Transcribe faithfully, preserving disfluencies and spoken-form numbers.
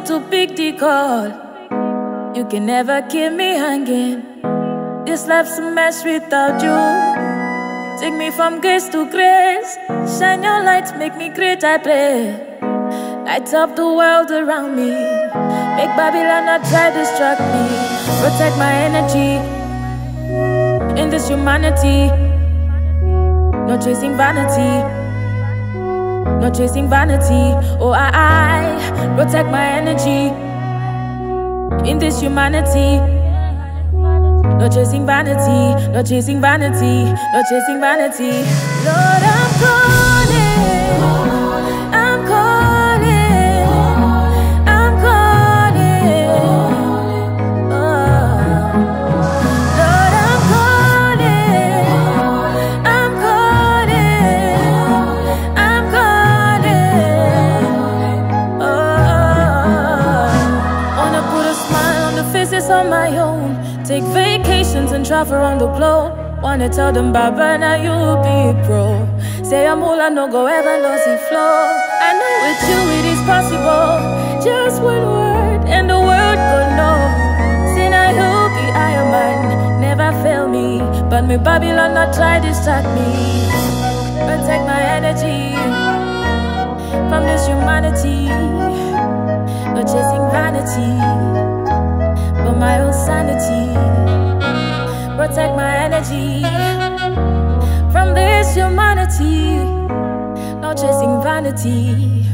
to pick the call. You can never keep me hanging. This life's a mess without you. Take me from grace to grace. Shine your light, make me great, I pray. Light up the world around me. Make Babylon not try to distract me. Protect my energy in this humanity. No chasing vanity, no chasing vanity. Oh, I, I protect my energy in this humanity. No chasing vanity, no chasing vanity, no chasing vanity. Lord, I'm calling, I'm calling, I'm calling. Oh. Lord, I'm calling, I'm calling, I'm calling. Oh. Wanna put a smile on the faces of my own. Take vacations and travel around the globe. Wanna tell them, Baba, now you be pro. Say I'm all I know, go ever lose the flow. I know with you it is possible. Just one word and the world could know. Say now you be Iron Man, never fail me. But me Babylon not try to distract me. Protect my energy from this humanity. No chasing vanity, but my own sanity. Protect my energy from this humanity. No chasing vanity.